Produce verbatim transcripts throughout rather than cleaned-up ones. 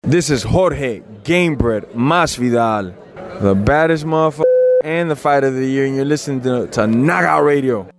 This is Jorge Gamebred Masvidal, the baddest motherfucker and the fight of the year, and you're listening to, to Knockout Radio.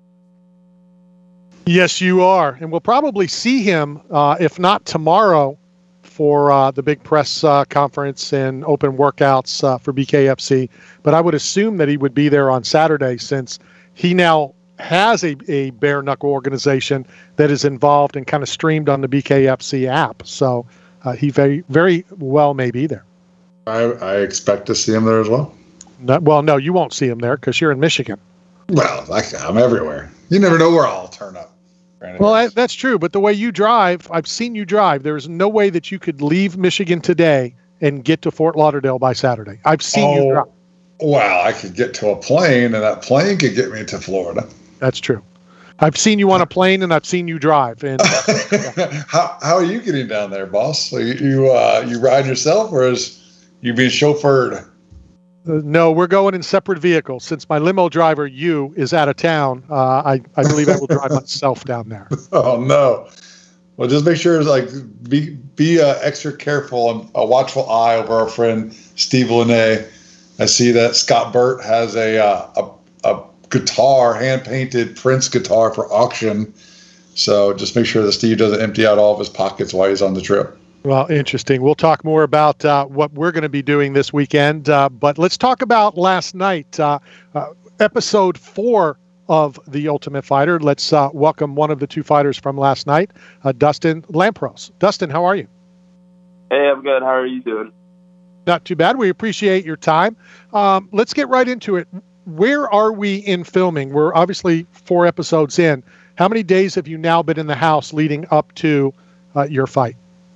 Yes, you are. And we'll probably see him, uh, if not tomorrow, for uh, the big press uh, conference and open workouts uh, for B K F C. But I would assume that he would be there on Saturday, since he now has a, a bare knuckle organization that is involved and kind of streamed on the B K F C app. So uh, he very, very well may be there. I, I expect to see him there as well. No, well, no, you won't see him there because you're in Michigan. Well, like, I'm everywhere. You never know where I'll turn up. Well, I, that's true. But the way you drive, I've seen you drive. There's no way that you could leave Michigan today and get to Fort Lauderdale by Saturday. I've seen oh, you drive. Well, I could get to a plane, and that plane could get me to Florida. That's true. I've seen you on a plane, and I've seen you drive. And yeah. how how are you getting down there, boss? So you you, uh, you ride yourself, or is you being chauffeured? Uh, no, we're going in separate vehicles. Since my limo driver, you, is out of town, uh, I, I believe I will drive myself down there. Oh, no. Well, just make sure, like, be be uh, extra careful and a watchful eye over our friend Steve Lene. I see that Scott Burt has a, uh, a, a guitar, hand-painted Prince guitar for auction. So just make sure that Steve doesn't empty out all of his pockets while he's on the trip. Well, interesting. We'll talk more about uh, what we're going to be doing this weekend, uh, but let's talk about last night, uh, uh, episode four of The Ultimate Fighter. Let's uh, welcome one of the two fighters from last night, uh, Dustin Lampros. Dustin, how are you? Hey, I'm good. How are you doing? Not too bad. We appreciate your time. Um, let's get right into it. Where are we in filming? We're obviously four episodes in. How many days have you now been in the house leading up to uh, your fight?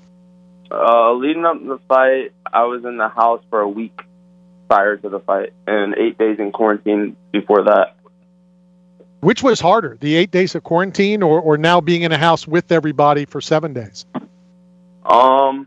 Uh, leading up to the fight, I was in the house for a week prior to the fight and eight days in quarantine before that. Which was harder, the eight days of quarantine or, or now being in a house with everybody for seven days? Um,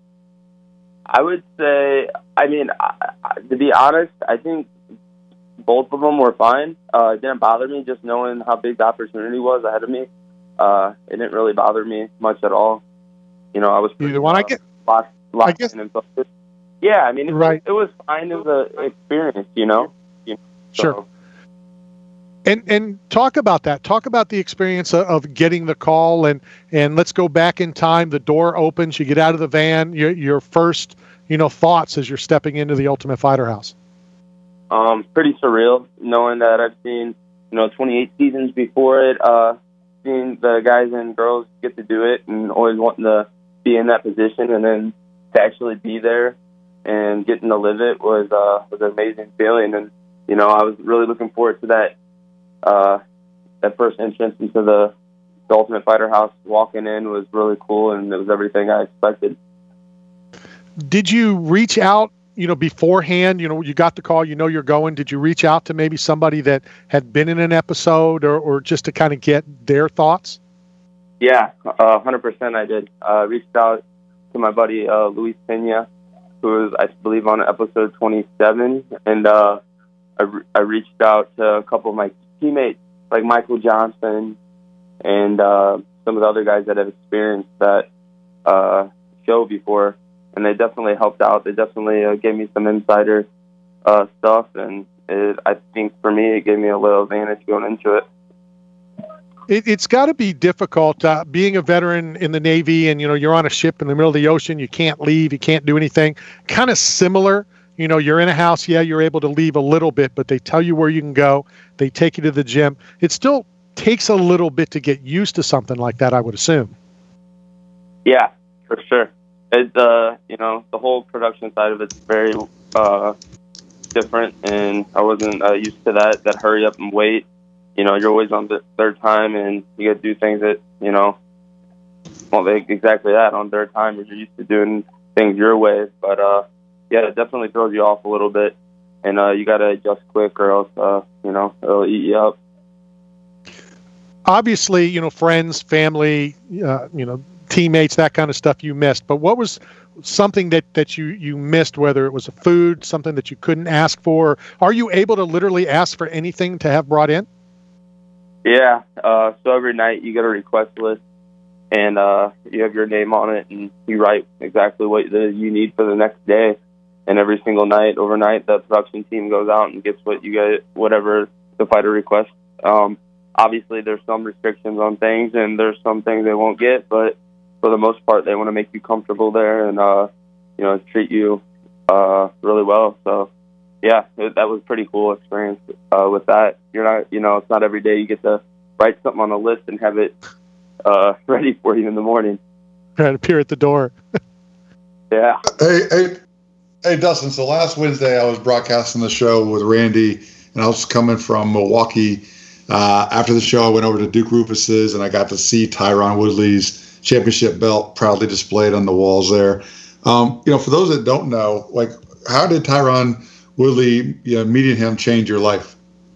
I would say, I mean, I, I, to be honest, I think both of them were fine. Uh, it didn't bother me, just knowing how big the opportunity was ahead of me. Uh, it didn't really bother me much at all. You know, I was pretty, Either one. Uh, I get. locked, locked I guess. in and focused. Yeah, I mean, it, right. it was fine. It was an experience, you know. You know so. Sure. And and talk about that. Talk about the experience of, of getting the call, and and let's go back in time. The door opens. You get out of the van. Your your first, you know, thoughts as you're stepping into the Ultimate Fighter house. Um, pretty surreal, knowing that I've seen, you know, twenty-eight seasons before it. Uh, seeing the guys and girls get to do it, and always wanting to be in that position, and then to actually be there and getting to live it was uh, was an amazing feeling. And you know, I was really looking forward to that uh, that first entrance into the, the Ultimate Fighter house. Walking in was really cool, and it was everything I expected. Did you reach out, you know, beforehand? You know, you got the call, you know you're going. Did you reach out to maybe somebody that had been in an episode, or, or just to kind of get their thoughts? Yeah, uh, one hundred percent I did. Uh, reached out to my buddy uh, Luis Pena, who was, I believe, on episode twenty-seven. And uh, I, re- I reached out to a couple of my teammates, like Michael Johnson and uh, some of the other guys that have experienced that uh, show before. And they definitely helped out. They definitely uh, gave me some insider uh, stuff. And it, I think for me, it gave me a little advantage going into it. It, it's got to be difficult uh, being a veteran in the Navy, and you know you're on a ship in the middle of the ocean. You can't leave. You can't do anything. Kind of similar. You know, you're in a house. Yeah, you're able to leave a little bit, but they tell you where you can go. They take you to the gym. It still takes a little bit to get used to something like that, I would assume. Yeah, for sure. It, uh, you know, the whole production side of it's very uh, different, and I wasn't uh, used to that. That hurry up and wait. You know, you're always on the third time, and you got to do things that, you know, well, they, exactly that on third time. You're used to doing things your way. But, uh, yeah, it definitely throws you off a little bit. And uh, you got to adjust quick, or else, uh, you know, it'll eat you up. Obviously, you know, friends, family, uh, you know, teammates, that kind of stuff you missed. But what was something that, that you, you missed, whether it was a food, something that you couldn't ask for? Are you able to literally ask for anything to have brought in? Yeah, uh, so every night you get a request list, and uh, you have your name on it, and you write exactly what the, you need for the next day. And every single night, overnight, the production team goes out and gets what you get, whatever the fighter requests. Um, obviously, there's some restrictions on things, and there's some things they won't get, but for the most part, they want to make you comfortable there and uh, you know, treat you uh, really well. So, yeah, it, that was a pretty cool experience uh, with that. You're not, you know, it's not every day you get to write something on a list and have it uh, ready for you in the morning. And appear at the door. Yeah. Hey, hey, hey, Dustin. So last Wednesday I was broadcasting the show with Randy, and I was coming from Milwaukee. Uh, after the show, I went over to Duke Rufus's, and I got to see Tyron Woodley's championship belt proudly displayed on the walls there. Um, you know, for those that don't know, like, how did Tyron Woodley, you know, meeting him change your life?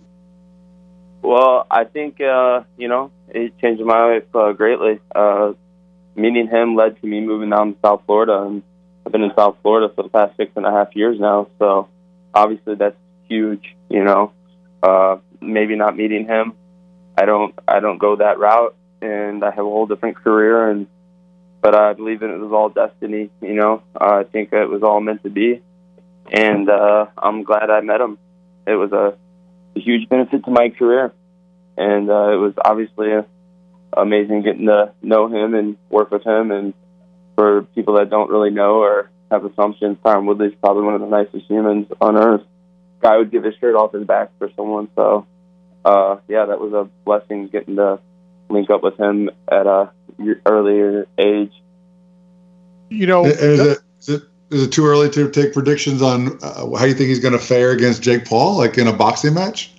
Well, I think, uh, you know, it changed my life uh, greatly. Uh, meeting him led to me moving down to South Florida, and I've been in South Florida for the past six and a half years now. So obviously that's huge, you know. Uh, maybe not meeting him, I don't, I don't go that route, and I have a whole different career. And but I believe that it was all destiny, you know. Uh, I think it was all meant to be, and uh, I'm glad I met him. It was a, a huge benefit to my career, and uh, it was obviously a, amazing getting to know him and work with him. And for people that don't really know or have assumptions, Tyron Woodley's probably one of the nicest humans on earth. Guy would give his shirt off his back for someone. So, uh, yeah, that was a blessing getting to link up with him at a earlier age. You know, is it, is it, is it too early to take predictions on uh, how you think he's going to fare against Jake Paul, like in a boxing match?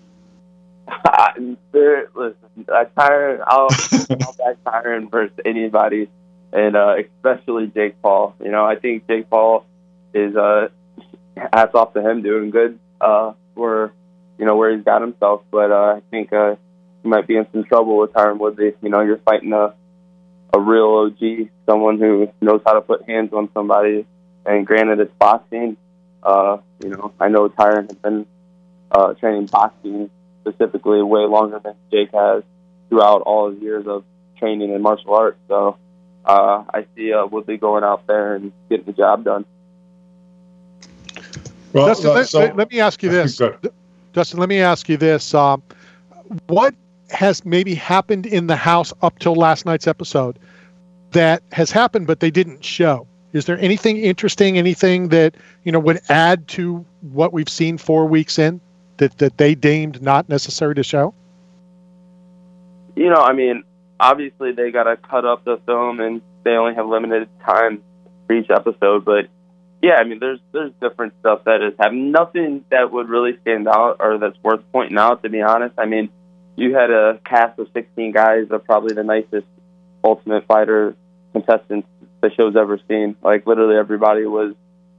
There, listen, I Tyron, I'll, I'll back Tyron versus anybody, and uh, especially Jake Paul. You know, I think Jake Paul is uh, hats off to him, doing good uh, for you know where he's got himself. But uh, I think uh, he might be in some trouble with Tyron Woodley. You know, you're fighting a a real O G, someone who knows how to put hands on somebody. And granted, it's boxing. Uh, you know, I know Tyron has been uh, training boxing specifically way longer than Jake has throughout all his years of training in martial arts. So uh, I see uh, Woodley going out there and getting the job done. Well, Dustin, uh, let, so, let, let me ask you this. Dustin, let me ask you this. Um, what has maybe happened in the house up till last night's episode that has happened but they didn't show? Is there anything interesting, anything that, you know, would add to what we've seen four weeks in that, that they deemed not necessary to show? You know, I mean, obviously they got to cut up the film and they only have limited time for each episode. But, yeah, I mean, there's there's different stuff that has happened. Nothing that would really stand out or that's worth pointing out, to be honest. I mean, you had a cast of sixteen guys of probably the nicest Ultimate Fighter contestants the show's ever seen. Like, literally everybody was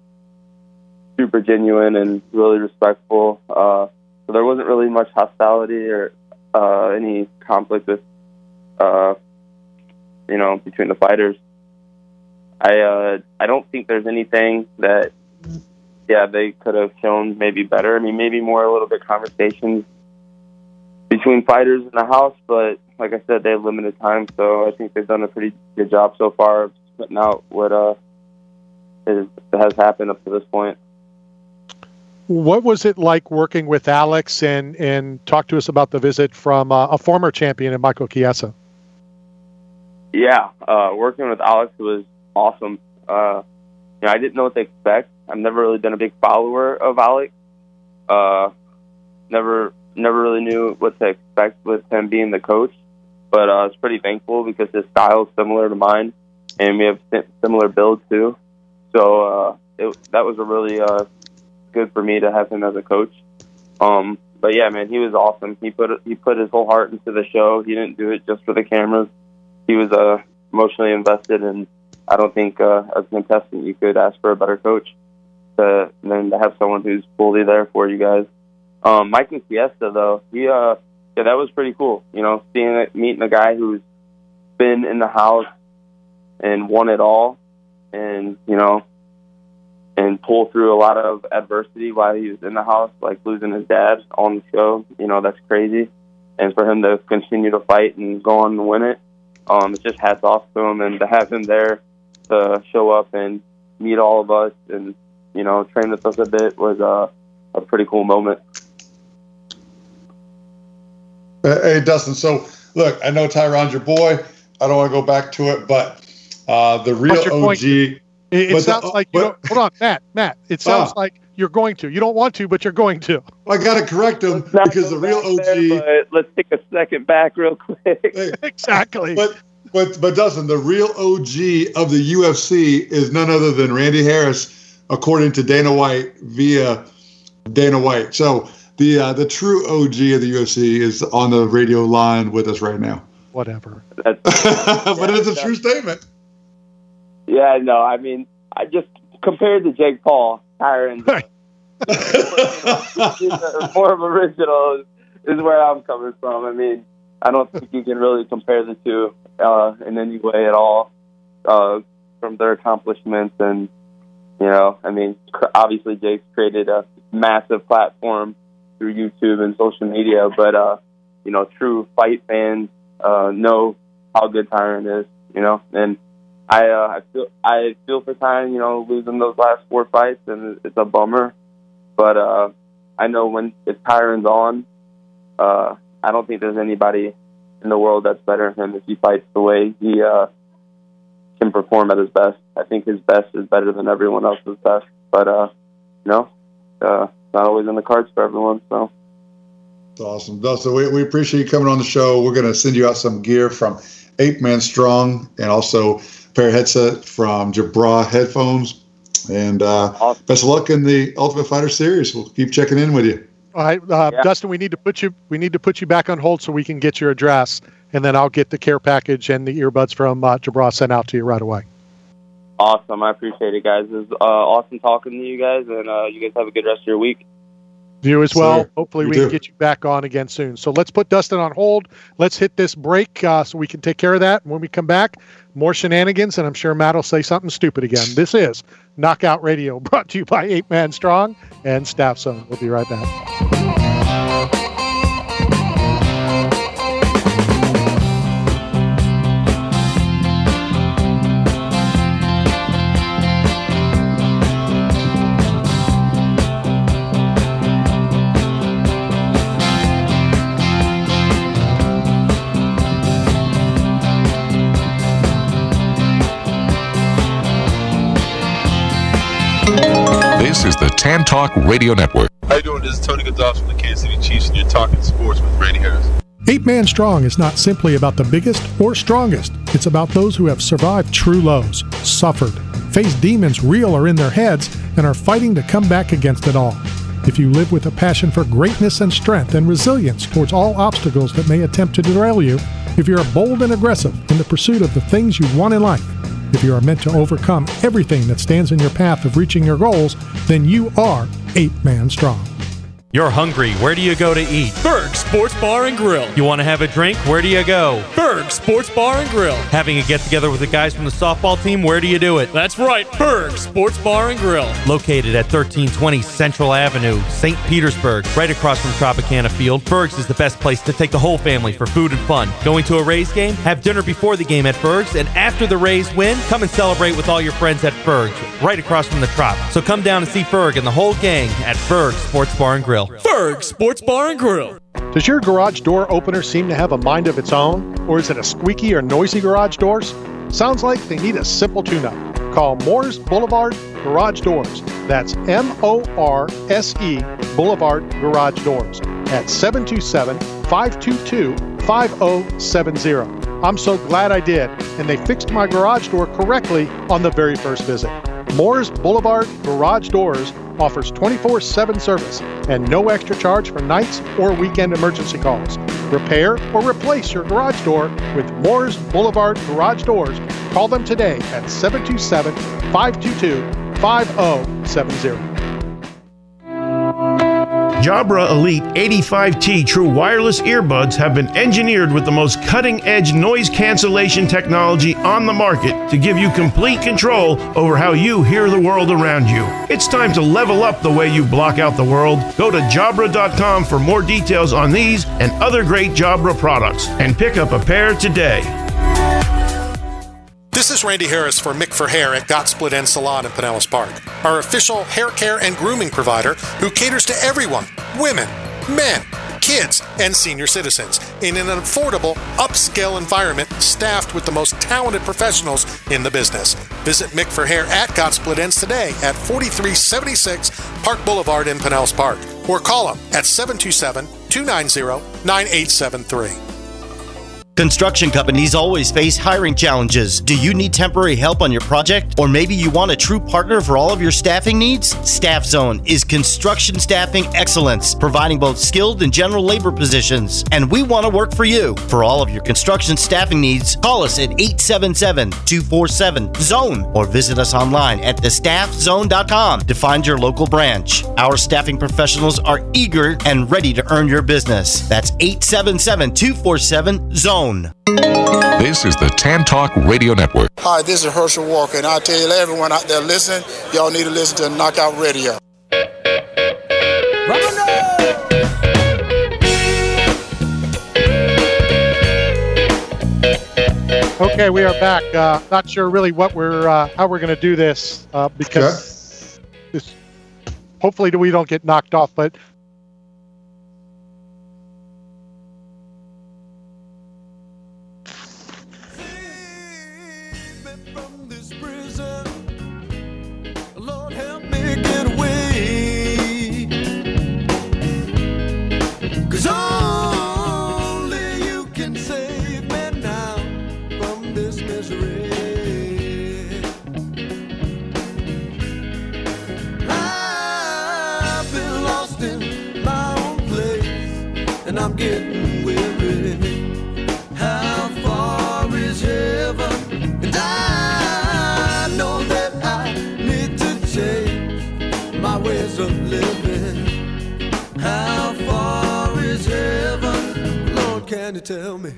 super genuine and really respectful. Uh, so there wasn't really much hostility or uh, any conflict with, uh, you know, between the fighters. I uh, I don't think there's anything that, yeah, they could have shown maybe better. I mean, maybe more a little bit conversations between fighters in the house, but like I said, they have limited time, so I think they've done a pretty good job so far of putting out what uh, is, has happened up to this point. What was it like working with Alex, and, and talk to us about the visit from uh, a former champion, Michael Chiesa? Yeah, uh, working with Alex was awesome. Uh, you know, I didn't know what to expect. I've never really been a big follower of Alex. Uh, never never really knew what to expect with him being the coach, but uh, I was pretty thankful because his style is similar to mine, and we have similar builds too. So uh, it, that was a really uh, good for me to have him as a coach. Um, but yeah, man, he was awesome. He put he put his whole heart into the show. He didn't do it just for the cameras. He was uh, emotionally invested, and I don't think uh, as a contestant you could ask for a better coach to, than to have someone who's fully there for you guys. Um, Mike and Chiesa, though, he uh, yeah, that was pretty cool. You know, seeing it, meeting a guy who's been in the house and won it all, and you know, and pull through a lot of adversity while he was in the house, like losing his dad on the show. You know, that's crazy. And for him to continue to fight and go on and win it, um, it's just hats off to him, and to have him there to show up and meet all of us and, you know, train with us a bit was uh, a pretty cool moment. Hey, Dustin, so look, I know Tyron's your boy. I don't want to go back to it, but uh, the real O G. It, it sounds the, like you don't, hold on, Matt. Matt, it sounds uh, like you're going to. You don't want to, but you're going to. I got to correct him because the real O G. There, let's take a second back real quick. Hey, exactly. But but but Dustin, the real O G of the U F C is none other than Randy Harris, according to Dana White via Dana White. So the uh, the true O G of the U F C is on the radio line with us right now. Whatever. But yeah, it's a true statement. Yeah, no, I mean, I just compared to Jake Paul, Tyron, more of original is where I'm coming from. I mean, I don't think you can really compare the two uh, in any way at all uh, from their accomplishments. And, you know, I mean, obviously Jake's created a massive platform through YouTube and social media, but, uh, you know, true fight fans uh, know how good Tyron is, you know, and I uh, I feel I feel for Tyron, you know, losing those last four fights, and it's a bummer. But uh, I know when if Tyron's on, uh, I don't think there's anybody in the world that's better than him if he fights the way he uh, can perform at his best. I think his best is better than everyone else's best. But uh, you know, uh, it's not always in the cards for everyone. So. That's awesome, Dustin. We we appreciate you coming on the show. We're going to send you out some gear from Ape Man Strong, and also pair of headset from Jabra headphones, and uh, awesome. Best of luck in the Ultimate Fighter series. We'll keep checking in with you. All right, uh, yeah. Dustin, we need to put you we need to put you back on hold so we can get your address, and then I'll get the care package and the earbuds from uh, Jabra sent out to you right away. Awesome, I appreciate it, guys. It was uh, awesome talking to you guys, and uh, you guys have a good rest of your week. You as well. Sir, Hopefully we too. can get you back on again soon. So let's put Dustin on hold. Let's hit this break uh, so we can take care of that. And when we come back, more shenanigans, and I'm sure Matt will say something stupid again. This is Knockout Radio, brought to you by Ape Man Strong and Staff Zone. We'll be right back. This is the Tan Talk Radio Network. How you doing? This is Tony Gonzalez from the Kansas City Chiefs, and you're talking sports with Randy Harris. Ape Man Strong is not simply about the biggest or strongest. It's about those who have survived true lows, suffered, faced demons real or in their heads, and are fighting to come back against it all. If you live with a passion for greatness and strength and resilience towards all obstacles that may attempt to derail you, if you're bold and aggressive in the pursuit of the things you want in life, if you are meant to overcome everything that stands in your path of reaching your goals, then you are Ape Man Strong. You're hungry. Where do you go to eat? Berg Sports Bar and Grill. You want to have a drink? Where do you go? Berg Sports Bar and Grill. Having a get-together with the guys from the softball team? Where do you do it? That's right, Berg Sports Bar and Grill. Located at thirteen twenty Central Avenue, Saint Petersburg, right across from Tropicana Field, Berg's is the best place to take the whole family for food and fun. Going to a Rays game? Have dinner before the game at Berg's, and after the Rays win, come and celebrate with all your friends at Berg's, right across from the Trop. So come down and see Berg and the whole gang at Berg Sports Bar and Grill. Berg Sports Bar and Grill. Does your garage door opener seem to have a mind of its own? Or is it a squeaky or noisy garage doors? Sounds like they need a simple tune-up. Call Moores Boulevard Garage Doors. That's M O R S E Boulevard Garage Doors at seven two seven, five two two, five zero seven zero. I'm so glad I did, and they fixed my garage door correctly on the very first visit. Moores Boulevard Garage Doors offers twenty-four seven service and no extra charge for nights or weekend emergency calls. Repair or replace your garage door with Moores Boulevard Garage Doors. Call them today at seven two seven, five two two, five zero seven zero. Jabra Elite eighty-five T True Wireless Earbuds have been engineered with the most cutting-edge noise cancellation technology on the market to give you complete control over how you hear the world around you. It's time to level up the way you block out the world. Go to Jabra dot com for more details on these and other great Jabra products and pick up a pair today. This is Randy Harris for Mick for Hair at Got Split End Salon in Pinellas Park, our official hair care and grooming provider who caters to everyone, women, men, kids, and senior citizens in an affordable, upscale environment staffed with the most talented professionals in the business. Visit Mick for Hair at Got Split Ends today at forty-three seventy-six Park Boulevard in Pinellas Park, or call them at seven two seven, two nine zero, nine eight seven three. Construction companies always face hiring challenges. Do you need temporary help on your project? Or maybe you want a true partner for all of your staffing needs? Staff Zone is construction staffing excellence, providing both skilled and general labor positions. And we want to work for you. For all of your construction staffing needs, call us at eight seven seven, two four seven, zone or visit us online at the staff zone dot com to find your local branch. Our staffing professionals are eager and ready to earn your business. That's eight seven seven, two four seven, zone. This is the Tan Talk Radio Network. Hi, this is Herschel Walker, and I tell you, everyone out there listening, y'all need to listen to Knockout Radio. Okay, we are back. Uh, not sure really what we're uh, how we're going to do this uh, because okay. this, hopefully we don't get knocked off, but. I'm getting weary. How far is heaven? And I know that I need to change my ways of living. How far is heaven? Lord, can you tell me?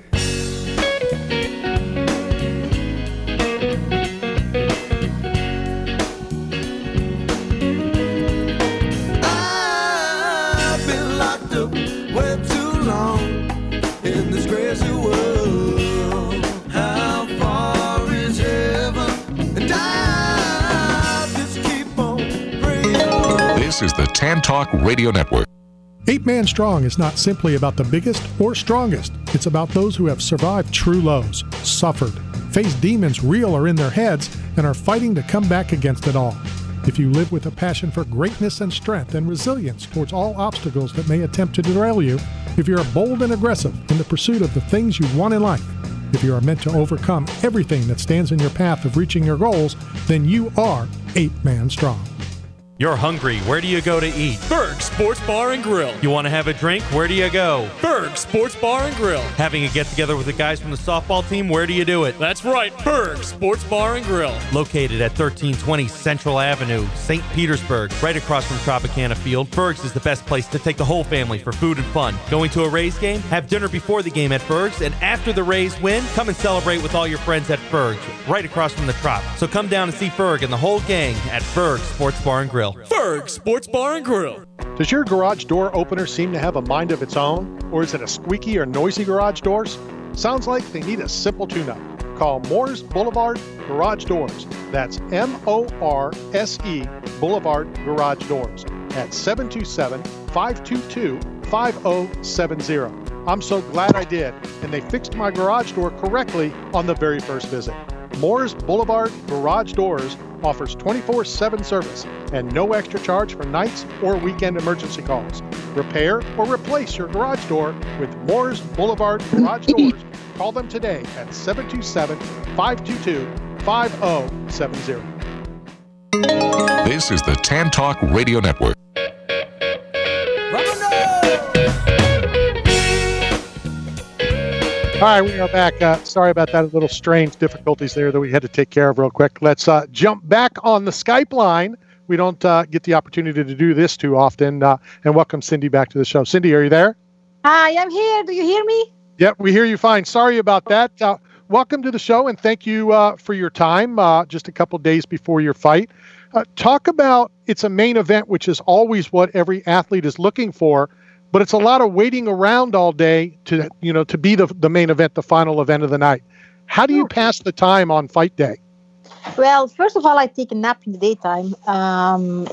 I've been locked up way too long in this crazy world. How far is heaven? And I just keep on praying. This is the Tan Talk Radio Network. Eight Man Strong is not simply about the biggest or strongest. It's about those who have survived true lows, suffered, faced demons real or in their heads, and are fighting to come back against it all. If you live with a passion for greatness and strength and resilience towards all obstacles that may attempt to derail you, if you are bold and aggressive in the pursuit of the things you want in life, if you are meant to overcome everything that stands in your path of reaching your goals, then you are Eight Man Strong. You're hungry. Where do you go to eat? Berg Sports Bar and Grill. You want to have a drink? Where do you go? Berg Sports Bar and Grill. Having a get-together with the guys from the softball team? Where do you do it? That's right, Berg Sports Bar and Grill. Located at thirteen twenty Central Avenue, Saint Petersburg, right across from Tropicana Field, Berg's is the best place to take the whole family for food and fun. Going to a Rays game? Have dinner before the game at Berg's, and after the Rays win, come and celebrate with all your friends at Berg's, right across from the Trop. So come down and see Berg and the whole gang at Berg Sports Bar and Grill. Berg Sports Bar and Grill. Does your garage door opener seem to have a mind of its own? Or is it a squeaky or noisy garage doors? Sounds like they need a simple tune-up. Call Moores Boulevard Garage Doors. That's M O R S E Boulevard Garage Doors at seven two seven, five two two, five zero seven zero. I'm so glad I did, and they fixed my garage door correctly on the very first visit. Moores Boulevard Garage Doors offers twenty-four seven service and no extra charge for nights or weekend emergency calls. Repair or replace your garage door with Moores Boulevard Garage Doors. Call them today at seven two seven, five two two, five zero seven zero. This is the Tan Talk Radio Network. All right, we are back. Uh, sorry about that. A little strange difficulties there that we had to take care of real quick. Let's uh, jump back on the Skype line. We don't uh, get the opportunity to do this too often. Uh, and welcome Cindy back to the show. Cindy, are you there? Hi, I'm here. Do you hear me? Yep, we hear you fine. Sorry about that. Uh, welcome to the show, and thank you uh, for your time uh, just a couple days before your fight. Uh, talk about, it's a main event, which is always what every athlete is looking for. But it's a lot of waiting around all day to, you know, to be the the main event, the final event of the night. How do you pass the time on fight day? Well, first of all, I take a nap in the daytime. Um,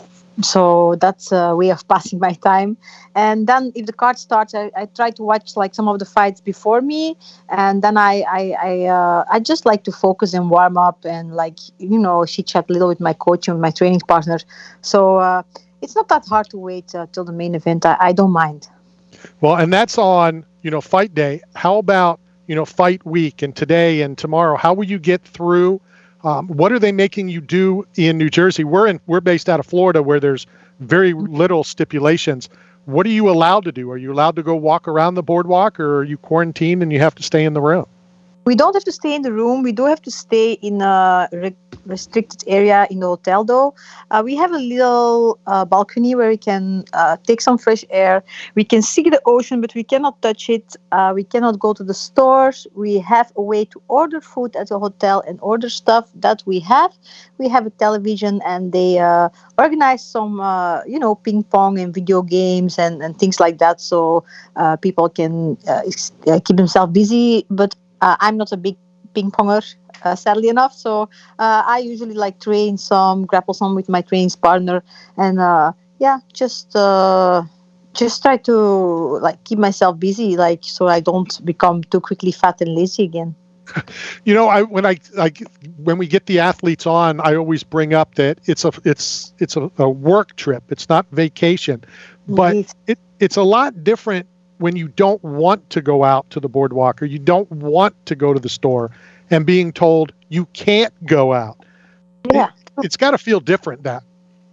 so that's a way of passing my time. And then if the card starts, I, I try to watch like some of the fights before me. And then I I I, uh, I just like to focus and warm up and like, you know, chit chat a little with my coach and my training partner. So uh, it's not that hard to wait uh, till the main event. I, I don't mind. Well, and that's on, you know, fight day. How about, you know, fight week and today and tomorrow? How will you get through? Um, what are they making you do in New Jersey? We're in, we're based out of Florida where there's very little stipulations. What are you allowed to do? Are you allowed to go walk around the boardwalk, or are you quarantined and you have to stay in the room? We don't have to stay in the room. We do have to stay in a re- restricted area in the hotel, though. Uh, we have a little uh, balcony where we can uh, take some fresh air. We can see the ocean, but we cannot touch it. Uh, we cannot go to the stores. We have a way to order food at the hotel and order stuff that we have. We have a television, and they uh, organize some, uh, you know, ping pong and video games and, and things like that, so uh, people can uh, keep themselves busy. But Uh, I'm not a big ping ponger, uh, sadly enough. So uh, I usually like train some, grapple some with my training partner, and uh, yeah, just uh, just try to like keep myself busy, like so I don't become too quickly fat and lazy again. You know, I when I, I when we get the athletes on, I always bring up that it's a it's it's a, a work trip. It's not vacation, but it it's a lot different when you don't want to go out to the boardwalk or you don't want to go to the store and being told you can't go out. Yeah. It, it's got to feel different, that.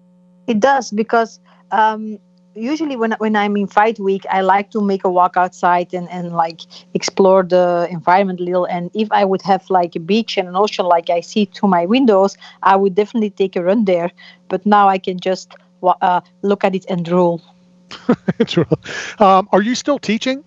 It does, because um, usually when when I'm in fight week, I like to make a walk outside and, and like explore the environment a little. And if I would have like a beach and an ocean like I see through my windows, I would definitely take a run there. But now I can just uh, look at it and drool. um, are you still teaching?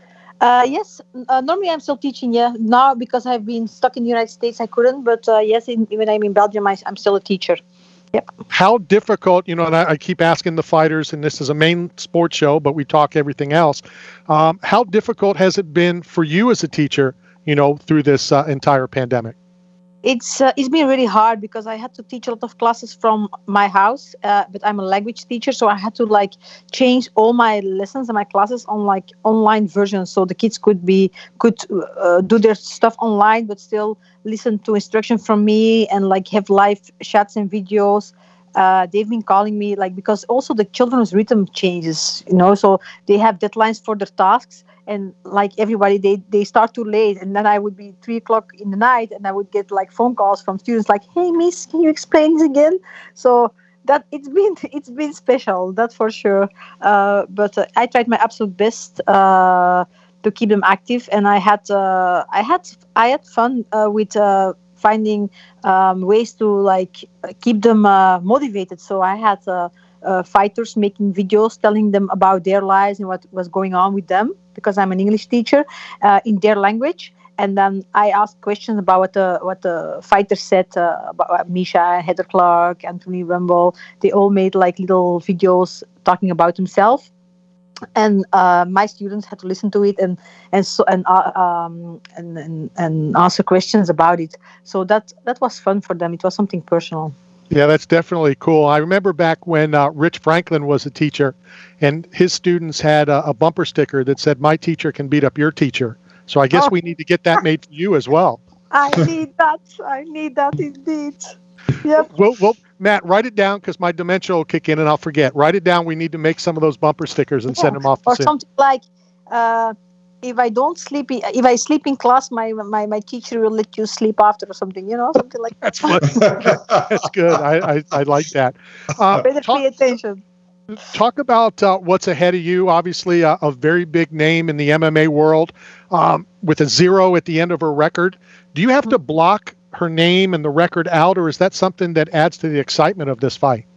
Uh, yes, uh, normally I'm still teaching. Yeah, now because I've been stuck in the United States, I couldn't. But uh, yes, in, when I'm in Belgium, I, I'm still a teacher. Yep. How difficult, you know, and I, I keep asking the fighters, and this is a main sports show, but we talk everything else. Um, how difficult has it been for you as a teacher, you know, through this uh, entire pandemic? It's uh, it's been really hard because I had to teach a lot of classes from my house, uh, but I'm a language teacher, so I had to like change all my lessons and my classes on like online versions, so the kids could be could uh, do their stuff online, but still listen to instruction from me and like have live chats and videos. Uh, they've been calling me like because also the children's rhythm changes, you know, so they have deadlines for their tasks. And like everybody, they, they start too late. And then I would be three o'clock in the night and I would get like phone calls from students like, hey, miss, can you explain this again? So that it's been it's been special, that's for sure. Uh, but uh, I tried my absolute best uh, to keep them active. And I had uh, I had I had fun uh, with uh, finding um, ways to like keep them uh, motivated. So I had uh, uh, fighters making videos telling them about their lives and what was going on with them, because I'm an English teacher, uh, in their language. And then I asked questions about what the what the fighters said uh, about Misha, Heather Clark, Anthony Rumble. They all made like little videos talking about themselves, and uh, my students had to listen to it and and so and uh, um and, and and answer questions about it. So that that was fun for them. It was something personal. Yeah, that's definitely cool. I remember back when uh, Rich Franklin was a teacher, and his students had a, a bumper sticker that said, "My teacher can beat up your teacher." So I guess oh. we need to get that made for you as well. I need that. I need that indeed. Yep. Well, well, Matt, write it down because my dementia will kick in and I'll forget. Write it down. We need to make some of those bumper stickers and yeah. send them off. Or something like, uh, if I don't sleep, if I sleep in class, my, my my teacher will let you sleep after or something, you know, something like that. That's, that's good. I, I, I like that. Uh, Better talk, pay attention. Talk about uh, what's ahead of you. Obviously, uh, a very big name in the M M A world um, with a zero at the end of her record. Do you have mm-hmm. to block her name and the record out, or is that something that adds to the excitement of this fight?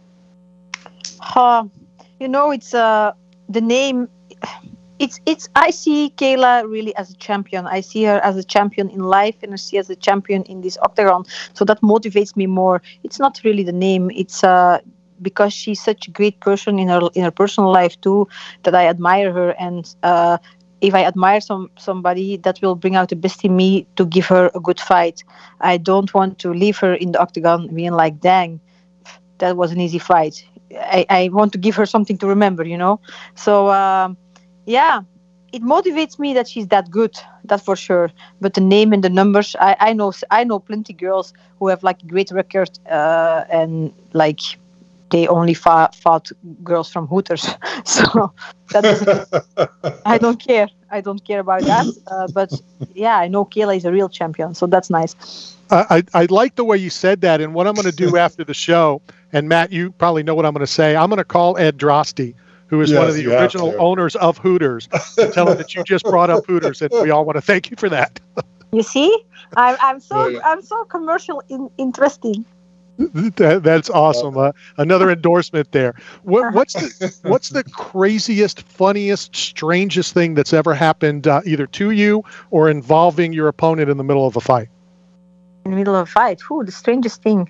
Uh, you know, it's uh, the name. It's it's. I see Kayla really as a champion. I see her as a champion in life, and I see her as a champion in this octagon. So that motivates me more. It's not really the name. It's uh, because she's such a great person in her in her personal life too, that I admire her. And uh, if I admire some somebody, that will bring out the best in me to give her a good fight. I don't want to leave her in the octagon being like, dang, that was an easy fight. I, I want to give her something to remember, you know? So, um, yeah, it motivates me that she's that good, that's for sure. But the name and the numbers, I, I know I know plenty girls who have like great record uh, and like they only fought, fought girls from Hooters. So that doesn't, I don't care. I don't care about that. Uh, but yeah, I know Kayla is a real champion, so that's nice. I, I like the way you said that. And what I'm going to do after the show, and Matt, you probably know what I'm going to say. I'm going to call Ed Drosty, who is yes, one of the original owners of Hooters, and tell him that you just brought up Hooters, and we all want to thank you for that. You see, I'm I'm so yeah. I'm so commercial in, interesting. That, that's awesome. Uh, another endorsement there. What, what's the what's the craziest, funniest, strangest thing that's ever happened, uh, either to you or involving your opponent in the middle of a fight? In the middle of a fight, ooh, the strangest thing.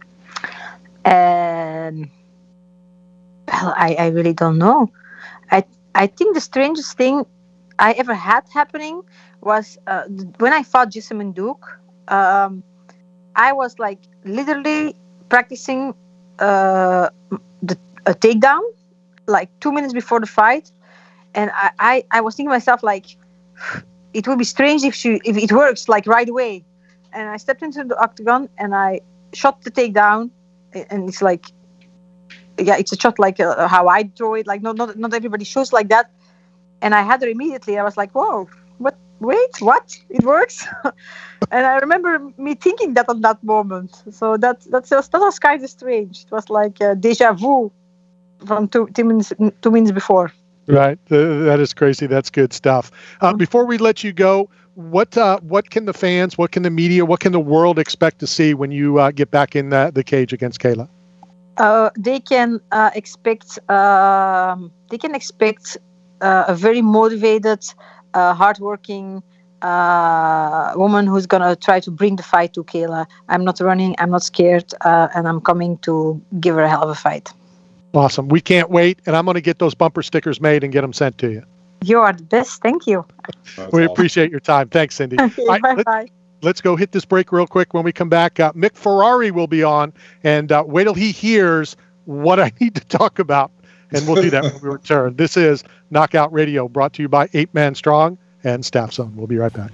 Um, well, I, I really don't know. I I think the strangest thing I ever had happening was uh, when I fought Jessamine Duke. Um, I was like literally practicing uh, the, a takedown like two minutes before the fight, and I, I, I was thinking to myself like, it would be strange if she if it works like right away. And I stepped into the octagon and I shot the takedown, and it's like, yeah, it's a shot like uh, how I throw it. Like not not not everybody shoots like that. And I had her immediately. I was like, whoa, what? Wait, what? It works? And I remember me thinking that at that moment. So that that was, that was kind of strange. It was like a deja vu from two, two minutes two minutes before. Right. Uh, that is crazy. That's good stuff. Uh, before we let you go, what uh, what can the fans, what can the media, what can the world expect to see when you uh, get back in the, the cage against Kayla? Uh, they can uh, expect um, they can expect uh, a very motivated, Uh, hardworking uh, woman who's gonna try to bring the fight to Kayla. I'm not running. I'm not scared, uh, and I'm coming to give her a hell of a fight. Awesome. We can't wait, and I'm going to get those bumper stickers made and get them sent to you. You are the best. Thank you. That's we awesome. Appreciate your time. Thanks, Cindy. Okay, right, bye let, bye. Let's go hit this break real quick. When we come back, uh, Mick Ferrari will be on, and uh, wait till he hears what I need to talk about. And we'll do that when we return. This is Knockout Radio, brought to you by Eight Man Strong and Staff Zone. We'll be right back.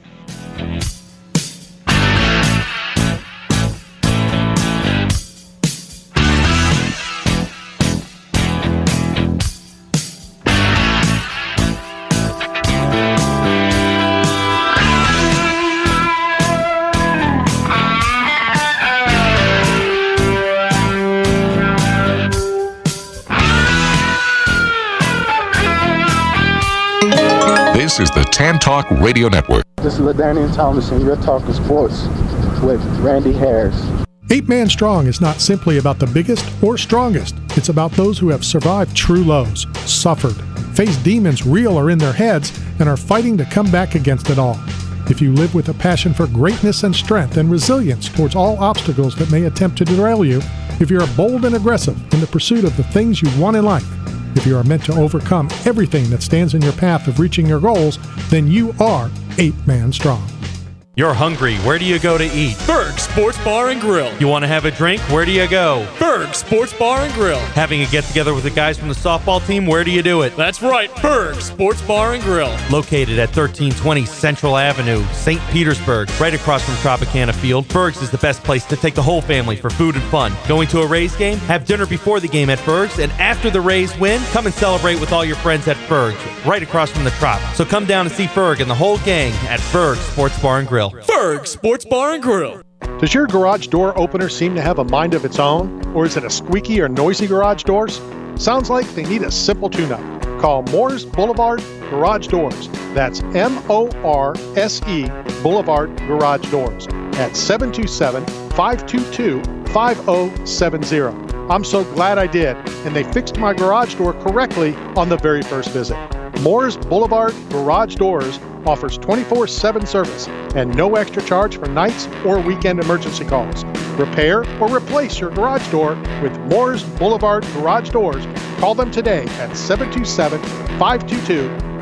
This is the Tan Talk Radio Network. This is LaDainian Thomas, and you're talking sports with Randy Harris. Eight Man Strong is not simply about the biggest or strongest. It's about those who have survived true lows, suffered, faced demons real or in their heads, and are fighting to come back against it all. If you live with a passion for greatness and strength and resilience towards all obstacles that may attempt to derail you, if you're bold and aggressive in the pursuit of the things you want in life, if you are meant to overcome everything that stands in your path of reaching your goals, then you are Eight Man Strong. You're hungry. Where do you go to eat? Berg Sports Bar and Grill. You want to have a drink? Where do you go? Berg Sports Bar and Grill. Having a get-together with the guys from the softball team? Where do you do it? That's right, Berg Sports Bar and Grill. Located at thirteen twenty Central Avenue, Saint Petersburg, right across from Tropicana Field. Berg's is the best place to take the whole family for food and fun. Going to a Rays game? Have dinner before the game at Berg's, and after the Rays win, come and celebrate with all your friends at Berg's, right across from the Trop. So come down and see Ferg and the whole gang at Berg Sports Bar and Grill. Ferg Sports Bar and Grill. Does your garage door opener seem to have a mind of its own? Or is it a squeaky or noisy garage doors? Sounds like they need a simple tune-up. Call Moores Boulevard Garage Doors. That's M O R S E Boulevard Garage Doors at seven two seven, five two two, five zero seven zero. I'm so glad I did, and they fixed my garage door correctly on the very first visit. Moores Boulevard Garage Doors offers twenty-four seven service and no extra charge for nights or weekend emergency calls. Repair or replace your garage door with Moores Boulevard Garage Doors. Call them today at seven two seven, five two two, five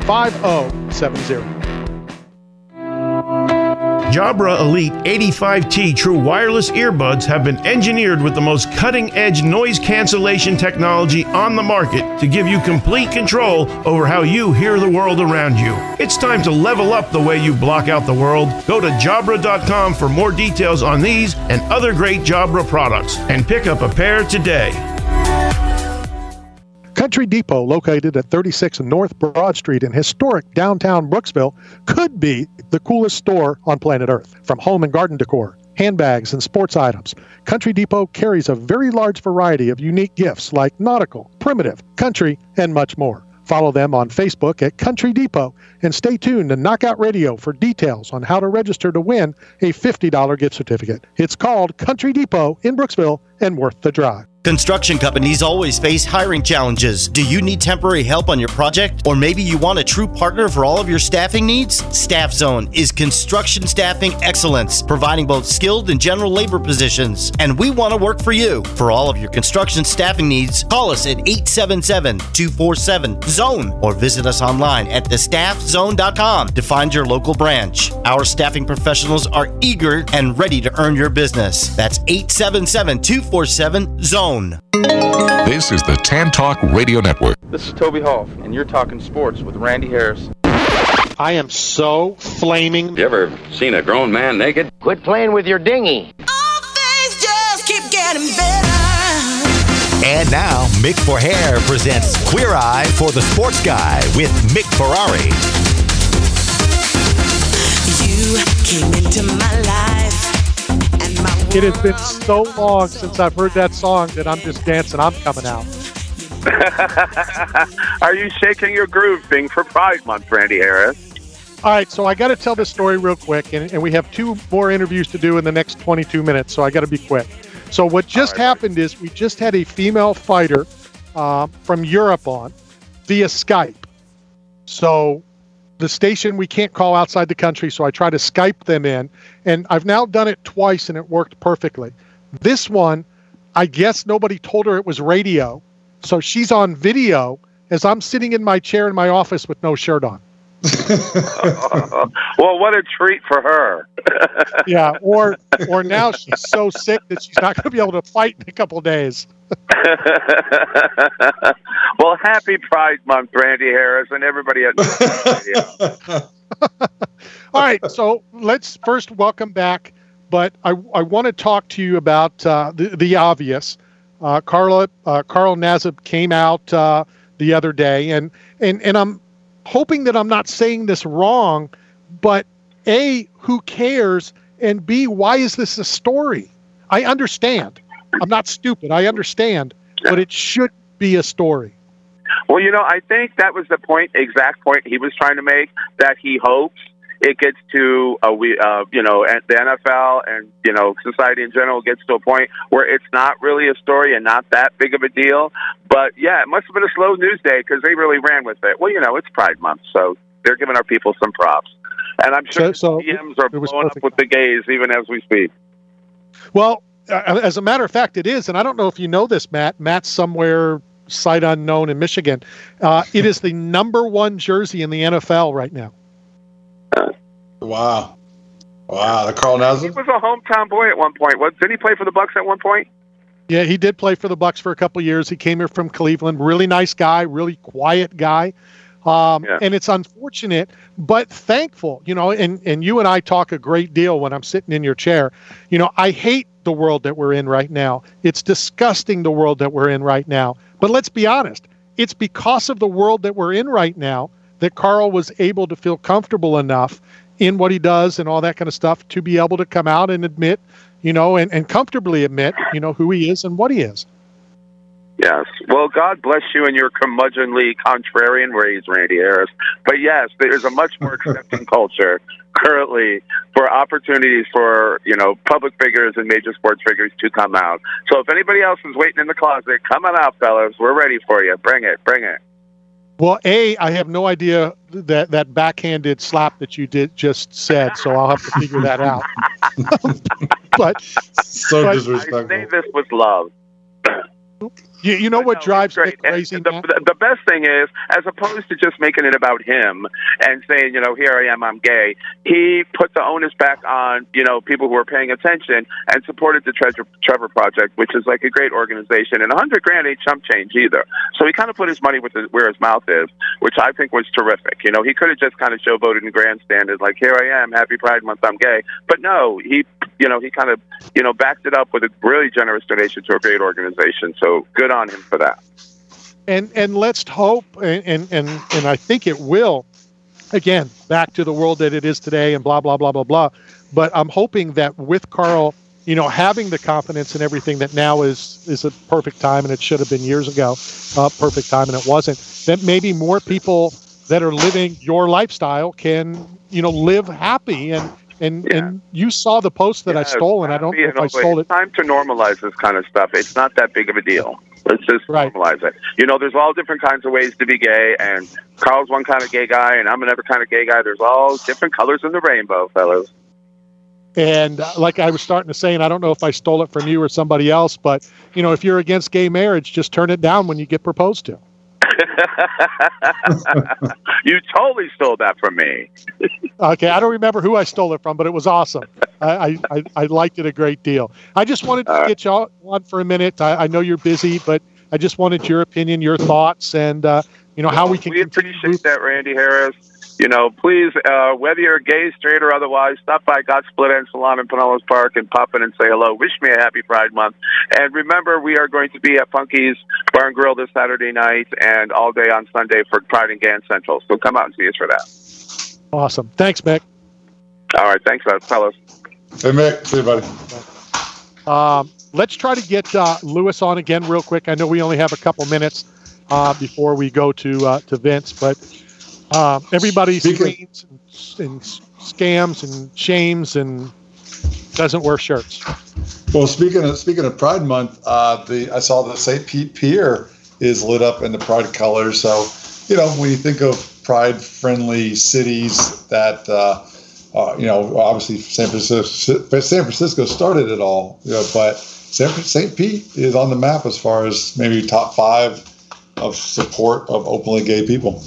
five oh seven oh. Jabra Elite eighty-five T True Wireless Earbuds have been engineered with the most cutting-edge noise cancellation technology on the market to give you complete control over how you hear the world around you. It's time to level up the way you block out the world. Go to Jabra dot com for more details on these and other great Jabra products and pick up a pair today. Country Depot, located at thirty-six North Broad Street in historic downtown Brooksville, could be the coolest store on planet Earth. From home and garden decor, handbags, and sports items, Country Depot carries a very large variety of unique gifts like nautical, primitive, country, and much more. Follow them on Facebook at Country Depot and stay tuned to Knockout Radio for details on how to register to win a fifty dollars gift certificate. It's called Country Depot in Brooksville and worth the drive. Construction companies always face hiring challenges. Do you need temporary help on your project? Or maybe you want a true partner for all of your staffing needs? Staff Zone is construction staffing excellence, providing both skilled and general labor positions. And we want to work for you. For all of your construction staffing needs, call us at eight seven seven, two four seven, zone or visit us online at the staff zone dot com to find your local branch. Our staffing professionals are eager and ready to earn your business. That's eight seven seven, two four seven, zone. This is the Tan Talk Radio Network. This is Toby Hoff, and you're talking sports with Randy Harris. I am so flaming. You ever seen a grown man naked? Quit playing with your dinghy. All things just keep getting better. And now, Mick for Hair presents Queer Eye for the Sports Guy with Mick Ferrari. You came into my life. It has been so long since I've heard that song that I'm just dancing. I'm coming out. Are you shaking your groove thing for Pride Month, Randy Harris? All right, so I got to tell this story real quick, and, and we have two more interviews to do in the next twenty-two minutes, so I got to be quick. So what just right, happened buddy. is we just had a female fighter uh, from Europe on via Skype. So the station we can't call outside the country, so I try to Skype them in, and I've now done it twice, and it worked perfectly. This one, I guess nobody told her it was radio, so she's on video as I'm sitting in my chair in my office with no shirt on. Well, what a treat for her. Yeah, or or now she's so sick that she's not going to be able to fight in a couple of days. Well, happy Pride Month, Randy Harris, and everybody at the All right, so let's first welcome back, but I, I want to talk to you about uh, the, the obvious. Uh, Carla, uh, Carl Nassib came out uh, the other day, and, and, and I'm hoping that I'm not saying this wrong, but A, who cares, and B, why is this a story? I understand. I'm not stupid. I understand, but it should be a story. Well, you know, I think that was the point, exact point he was trying to make, that he hopes it gets to, uh, we, uh, you know, the N F L and, you know, society in general gets to a point where it's not really a story and not that big of a deal. But, yeah, it must have been a slow news day because they really ran with it. Well, you know, it's Pride Month, so they're giving our people some props. And I'm sure so, so P Ms are blowing up with the gays even as we speak. Well, uh, as a matter of fact, it is. And I don't know if you know this, Matt. Matt's somewhere sight unknown in Michigan. Uh, it is the number one jersey in the N F L right now. Wow. Wow, the Carl Nassib? He was a hometown boy at one point. What, did he play for the Bucs at one point? Yeah, he did play for the Bucs for a couple of years. He came here from Cleveland. Really nice guy, really quiet guy. Um, yeah. And it's unfortunate, but thankful, you know, and, and you and I talk a great deal when I'm sitting in your chair. You know, I hate the world that we're in right now. It's disgusting, the world that we're in right now. But let's be honest. It's because of the world that we're in right now that Carl was able to feel comfortable enough in what he does and all that kind of stuff to be able to come out and admit, you know, and, and comfortably admit, you know, who he is and what he is. Yes. Well, God bless you and your curmudgeonly contrarian ways, Randy Harris. But yes, there's a much more accepting culture currently for opportunities for, you know, public figures and major sports figures to come out. So if anybody else is waiting in the closet, come on out, fellas. We're ready for you. Bring it. Bring it. Well, A, I have no idea that that backhanded slap that you did just said, so I'll have to figure that out. but so but, disrespectful. I say this with love. You, you know what drives me crazy? And the, the, the best thing is, as opposed to just making it about him and saying, you know, here I am, I'm gay, he put the onus back on, you know, people who are paying attention and supported the Trevor, Trevor Project, which is like a great organization. And a hundred grand ain't chump change either. So he kind of put his money with his, where his mouth is, which I think was terrific. You know, he could have just kind of showboated and grandstanded, like, here I am, happy Pride Month, I'm gay. But no, he, you know, he kind of, you know, backed it up with a really generous donation to a great organization. So good on him for that. And and let's hope, and, and, and, and I think it will, again, back to the world that it is today and blah, blah, blah, blah, blah. But I'm hoping that with Carl, you know, having the confidence and everything that now is is a perfect time, and it should have been years ago, uh, perfect time, and it wasn't, that maybe more people that are living your lifestyle can, you know, live happy. And And yeah. and you saw the post that yeah, I stole, and I don't know if I stole it. It's time to normalize this kind of stuff. It's not that big of a deal. Let's just right. normalize it. You know, there's all different kinds of ways to be gay, and Carl's one kind of gay guy, and I'm another kind of gay guy. There's all different colors in the rainbow, fellas. And uh, like I was starting to say, and I don't know if I stole it from you or somebody else, but, you know, if you're against gay marriage, just turn it down when you get proposed to. You totally stole that from me. Okay, I don't remember who I stole it from, but it was awesome. I, I, I liked it a great deal. I just wanted to uh, get you on for a minute. I, I know you're busy, but I just wanted your opinion, your thoughts, and uh, you know how we can. We appreciate that, Randy Harris. You know, please, uh, whether you're gay, straight, or otherwise, stop by Got Split End Salon in Pinellas Park and pop in and say hello. Wish me a happy Pride Month. And remember, we are going to be at Funky's Bar and Grill this Saturday night and all day on Sunday for Pride and Gay Central. So come out and see us for that. Awesome. Thanks, Mick. All right. Thanks, fellas. Hey, Mick. See you, buddy. Um, let's try to get uh, Lewis on again real quick. I know we only have a couple minutes uh, before we go to uh, to Vince, but uh, everybody screens and, and scams and shames and doesn't wear shirts. Well, speaking of speaking of Pride Month, uh, the I saw the Saint Pete Pier is lit up in the Pride colors. So, you know, when you think of Pride-friendly cities, that uh, uh, you know, obviously San Francisco, San Francisco started it all. You know, but Saint Pete is on the map as far as maybe top five of support of openly gay people.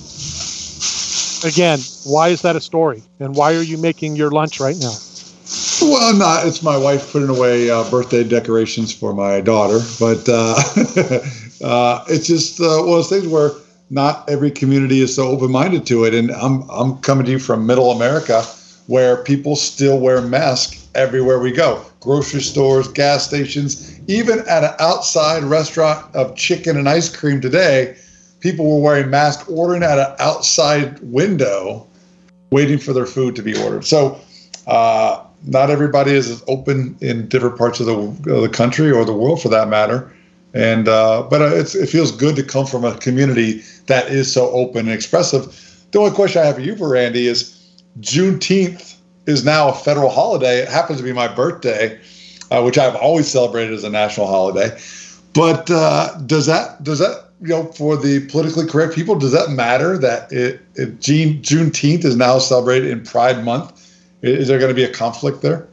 Again, why is that a story? And why are you making your lunch right now? Well, not. It's my wife putting away uh, birthday decorations for my daughter. But uh, uh, it's just uh, one of those things where not every community is so open-minded to it. And I'm I'm coming to you from Middle America, where people still wear masks everywhere we go. Grocery stores, gas stations, even at an outside restaurant of chicken and ice cream today, people were wearing masks, ordering at an outside window, waiting for their food to be ordered. So uh, not everybody is as open in different parts of the, of the country or the world, for that matter. And uh, but it's, it feels good to come from a community that is so open and expressive. The only question I have for you, Randy, is Juneteenth is now a federal holiday. It happens to be my birthday, uh, which I've always celebrated as a national holiday. But uh, does that does that you know, for the politically correct people, does that matter that it, it June, Juneteenth is now celebrated in Pride Month? Is there going to be a conflict there?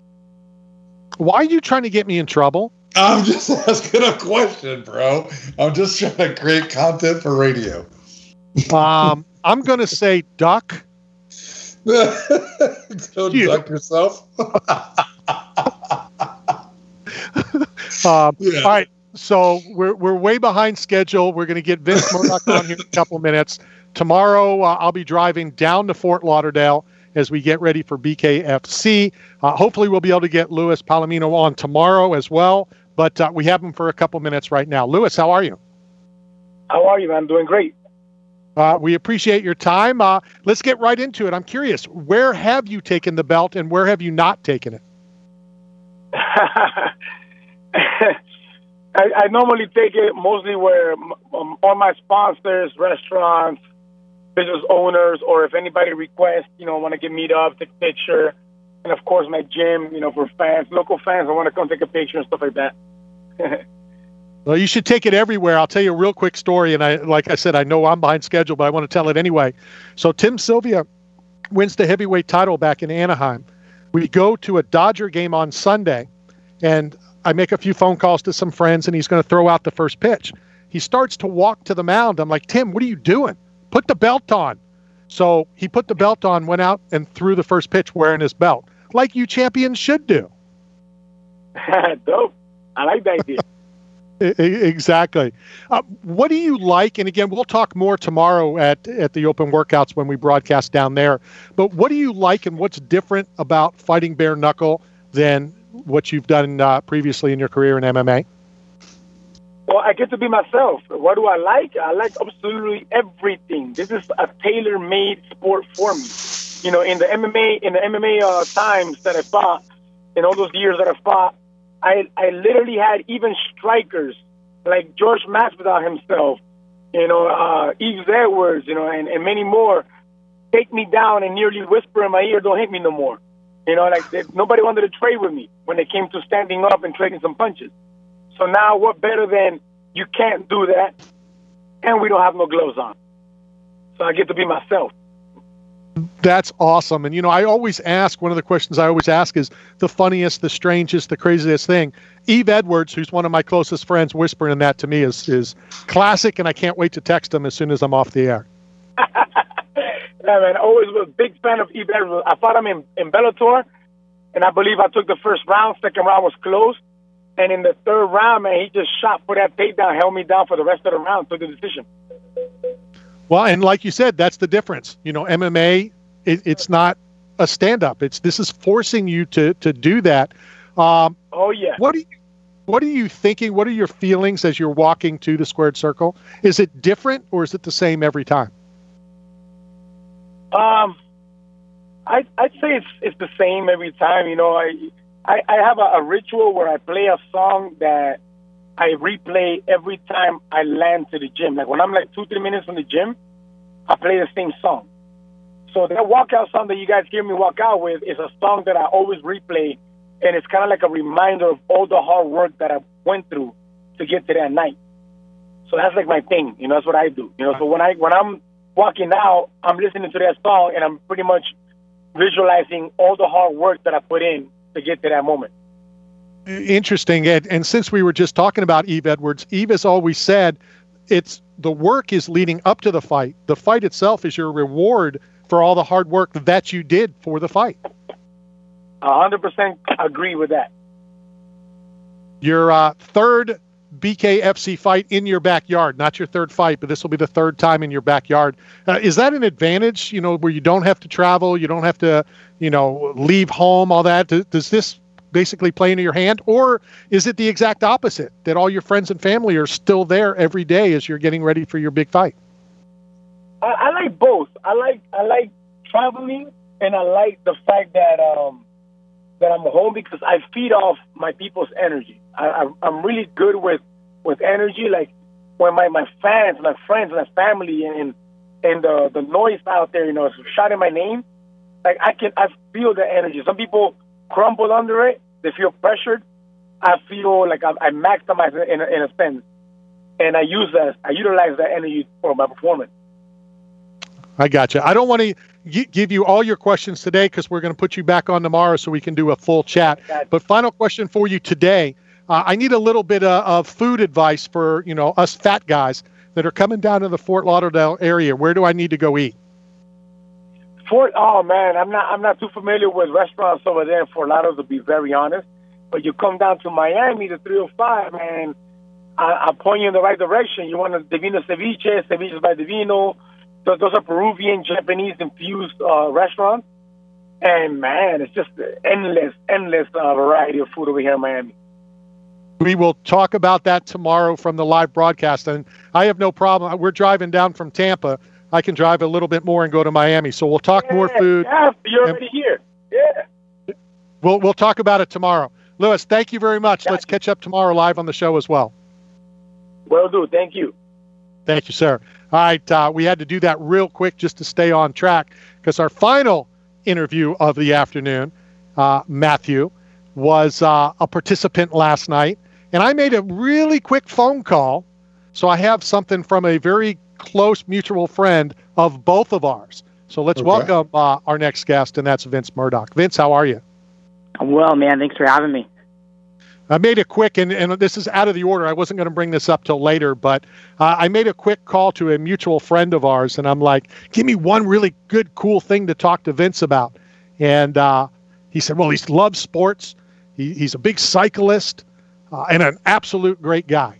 Why are you trying to get me in trouble? I'm just asking a question, bro. I'm just trying to create content for radio. Um, I'm going to say duck. Don't you. duck yourself. um, yeah. All right. So we're we're way behind schedule. We're going to get Vince Murdoch on here in a couple of minutes. Tomorrow, uh, I'll be driving down to Fort Lauderdale as we get ready for B K F C. Uh, hopefully, we'll be able to get Louis Palomino on tomorrow as well. But uh, we have him for a couple minutes right now. Louis, how are you? How are you, man? Doing great. Uh, we appreciate your time. Uh, let's get right into it. I'm curious, where have you taken the belt and where have you not taken it? I, I normally take it mostly where um, all my sponsors, restaurants, business owners, or if anybody requests, you know, want to get meet up, take a picture. And, of course, my gym, you know, for fans, local fans, I want to come take a picture and stuff like that. Well, you should take it everywhere. I'll tell you a real quick story. And I, like I said, I know I'm behind schedule, but I want to tell it anyway. So Tim Sylvia wins the heavyweight title back in Anaheim. We go to a Dodger game on Sunday, and I make a few phone calls to some friends, and he's going to throw out the first pitch. He starts to walk to the mound. I'm like, Tim, what are you doing? Put the belt on. So he put the belt on, went out, and threw the first pitch wearing his belt, like you champions should do. Dope. I like that idea. Exactly. Uh, what do you like? And again, we'll talk more tomorrow at, at the open workouts when we broadcast down there. But what do you like and what's different about fighting bare knuckle than what you've done uh, previously in your career in M M A? Well, I get to be myself. What do I like? I like absolutely everything. This is a tailor-made sport for me. You know, in the M M A, in the M M A uh, times that I fought, in all those years that I fought, I, I literally had even strikers like George Masvidal himself, you know, uh, Yves Edwards, you know, and, and many more take me down and nearly whisper in my ear, "Don't hit me no more." You know, like they, nobody wanted to trade with me when it came to standing up and trading some punches. So now what better than you can't do that and we don't have no gloves on. So I get to be myself. That's awesome. And, you know, I always ask, one of the questions I always ask is the funniest, the strangest, the craziest thing. Yves Edwards, who's one of my closest friends, whispering that to me is, is classic, and I can't wait to text him as soon as I'm off the air. Yeah, man, I always was a big fan of Yves Edwards. I fought him in, in Bellator, and I believe I took the first round. Second round was close. And in the third round, man, he just shot for that takedown, held me down for the rest of the round, took the decision. Well, and like you said, that's the difference. You know, M M A, it, it's not a stand-up. It's this is forcing you to to do that. Um, oh yeah. What are you What are you thinking? What are your feelings as you're walking to the squared circle? Is it different or is it the same every time? Um, I I'd say it's it's the same every time. You know, I I, I have a, a ritual where I play a song that I replay every time I land to the gym. Like when I'm like two, three minutes from the gym, I play the same song. So that walkout song that you guys hear me walk out with is a song that I always replay, and it's kind of like a reminder of all the hard work that I went through to get to that night. So that's like my thing, you know. That's what I do, you know. So when I when I'm walking out, I'm listening to that song, and I'm pretty much visualizing all the hard work that I put in to get to that moment. Interesting. And, and since we were just talking about Yves Edwards, Yves has always said it's the work is leading up to the fight. The fight itself is your reward for all the hard work that you did for the fight. A hundred percent agree with that. Your uh, third B K F C fight in your backyard, not your third fight, but this will be the third time in your backyard. Uh, is that an advantage, you know, where you don't have to travel, you don't have to, you know, leave home, all that? Does, does this basically play into your hand, or is it the exact opposite, that all your friends and family are still there every day as you're getting ready for your big fight? I, I like both. I like I like traveling, and I like the fact that um that I'm home because I feed off my people's energy. I, I, I'm really good with with energy. Like when my, my fans, my friends, my family, and and the the noise out there, you know, shouting my name. Like I can, I feel the energy. Some people crumble under it. They feel pressured. I feel like I, I maximize it in a, in a sense, and I use that. I utilize that energy for my performance. I got you. I don't want to g- give you all your questions today because we're going to put you back on tomorrow so we can do a full chat. But final question for you today. Uh, I need a little bit uh, of food advice for, you know, us fat guys that are coming down to the Fort Lauderdale area. Where do I need to go eat? Fort, oh man, I'm not I'm not too familiar with restaurants over there in Fort Lauderdale, to be very honest. But you come down to Miami, the three oh five, man, I, I'll point you in the right direction. You want a Divino Ceviche, Ceviches by Divino. Those, those are Peruvian, Japanese infused uh, restaurants. And man, it's just endless, endless uh, variety of food over here in Miami. We will talk about that tomorrow from the live broadcast. And I have no problem. We're driving down from Tampa. I can drive a little bit more and go to Miami. So we'll talk yeah, more food. Yeah, you're already here. Yeah. We'll we'll talk about it tomorrow. Louis, thank you very much. Got Let's you. catch up tomorrow live on the show as well. Will do. Thank you. Thank you, sir. All right, uh, we had to do that real quick just to stay on track because our final interview of the afternoon, uh, Matthew, was uh, a participant last night. And I made a really quick phone call, so I have something from a very close mutual friend of both of ours. So let's okay. welcome uh, our next guest, and that's Vince Murdoch. Vince, how are you? I'm well, man. Thanks for having me. I made a quick, and, and this is out of the order. I wasn't going to bring this up till later, but uh, I made a quick call to a mutual friend of ours, and I'm like, give me one really good, cool thing to talk to Vince about. And uh, he said, well, he loves sports. He, he's a big cyclist uh, and an absolute great guy.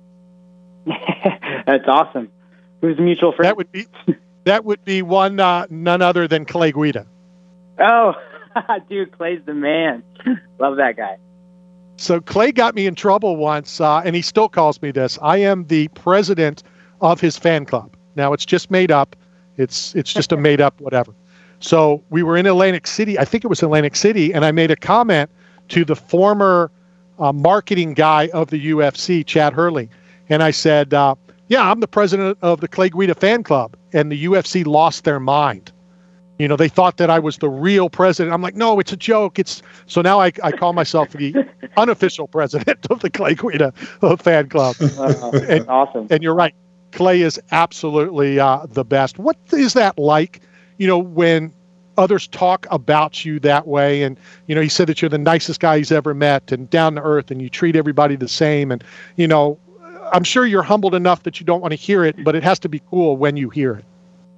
That's awesome. Who's the mutual friend? That would be that would be one uh, none other than Clay Guida. Oh, dude, Clay's the man. Love that guy. So Clay got me in trouble once, uh, and he still calls me this. I am the president of his fan club. Now, it's just made up. It's it's just a made up whatever. So we were in Atlantic City. I think it was Atlantic City, and I made a comment to the former uh, marketing guy of the U F C, Chad Hurley. And I said, uh, yeah, I'm the president of the Clay Guida fan club. And the U F C lost their mind. You know, they thought that I was the real president. I'm like, no, it's a joke. It's so now I, I call myself the unofficial president of the Clay Guida fan club. Wow, and, awesome. And you're right. Clay is absolutely uh, the best. What is that like, you know, when others talk about you that way? And, you know, he said that you're the nicest guy he's ever met and down to earth and you treat everybody the same. And, you know, I'm sure you're humbled enough that you don't want to hear it, but it has to be cool when you hear it.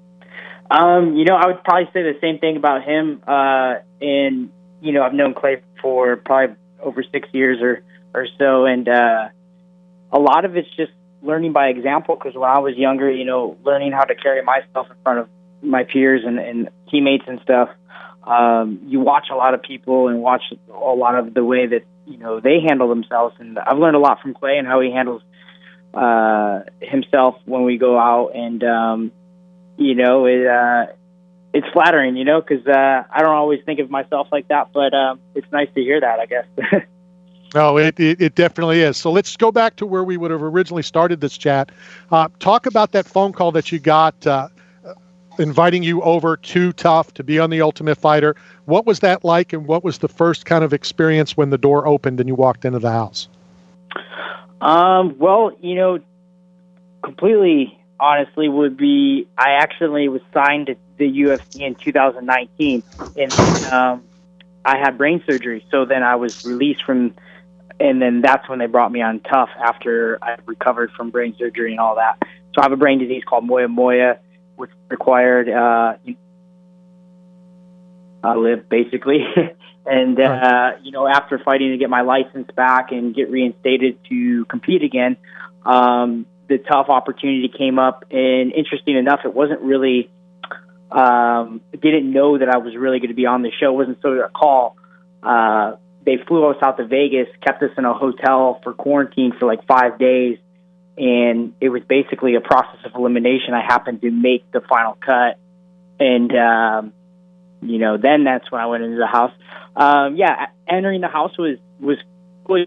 Um, you know, I would probably say the same thing about him. Uh, and, you know, I've known Clay for probably over six years or, or so. And uh, a lot of it's just learning by example, because when I was younger, you know, learning how to carry myself in front of my peers and, and teammates and stuff, um, you watch a lot of people and watch a lot of the way that, you know, they handle themselves. And I've learned a lot from Clay and how he handles uh, himself when we go out. And, um, you know, it, uh, it's flattering, you know, because uh, I don't always think of myself like that, but um, it's nice to hear that, I guess. No, it, it it definitely is. So let's go back to where we would have originally started this chat. Uh, talk about that phone call that you got uh, inviting you over to Tough to be on The Ultimate Fighter. What was that like, and what was the first kind of experience when the door opened and you walked into the house? Um, well, you know, completely honestly would be, I actually was signed to the U F C in two thousand nineteen, and um, I had brain surgery. So then I was released from, and then that's when they brought me on Tough after I recovered from brain surgery and all that. So I have a brain disease called moya moya, which required uh, I live basically. and uh, you know, after fighting to get my license back and get reinstated to compete again, um, the Tough opportunity came up. And interesting enough, it wasn't really. Um, didn't know that I was really going to be on the show. It wasn't sort of a call. Uh, they flew us out to Vegas, kept us in a hotel for quarantine for like five days. And it was basically a process of elimination. I happened to make the final cut. And, um, you know, then that's when I went into the house. Um, yeah, entering the house was, was cool.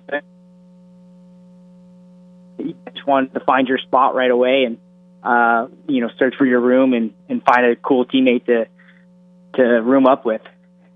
You just wanted to find your spot right away and, Uh, you know, search for your room and, and find a cool teammate to to room up with.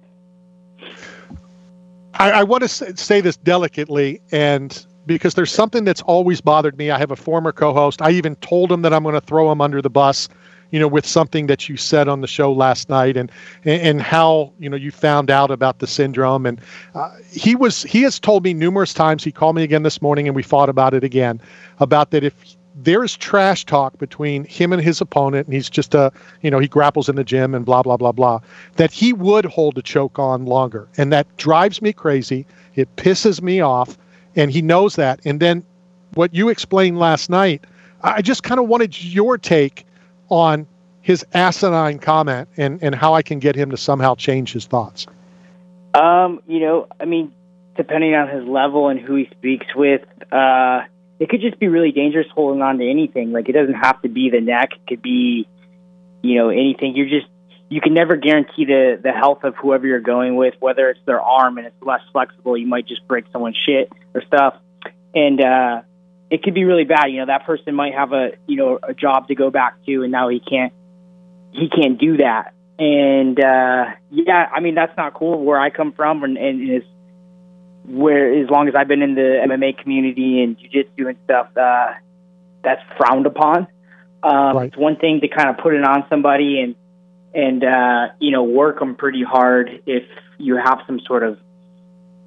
I, I want to say, say this delicately, and because there's something that's always bothered me. I have a former co-host. I even told him that I'm going to throw him under the bus, you know, with something that you said on the show last night, and and, and how, you know, you found out about the syndrome. And uh, he was he has told me numerous times. He called me again this morning, and we fought about it again, about that if there's trash talk between him and his opponent, and he's just a, you know, he grapples in the gym and blah, blah, blah, blah, that he would hold a choke on longer. And that drives me crazy. It pisses me off. And he knows that. And then what you explained last night, I just kind of wanted your take on his asinine comment and, and how I can get him to somehow change his thoughts. Um, you know, I mean, depending on his level and who he speaks with, uh, it could just be really dangerous holding on to anything. Like, it doesn't have to be the neck. It could be, you know, anything. You're just, you can never guarantee the, the health of whoever you're going with, whether it's their arm and it's less flexible. You might just break someone's shit or stuff. And uh, it could be really bad. You know, that person might have a, you know, a job to go back to, and now he can't, he can't do that. And, uh, yeah, I mean, that's not cool where I come from. And, and it's, where as long as I've been in the M M A community and jiu-jitsu and stuff, uh, that's frowned upon. Um, right. It's one thing to kind of put it on somebody and, and uh, you know, work them pretty hard if you have some sort of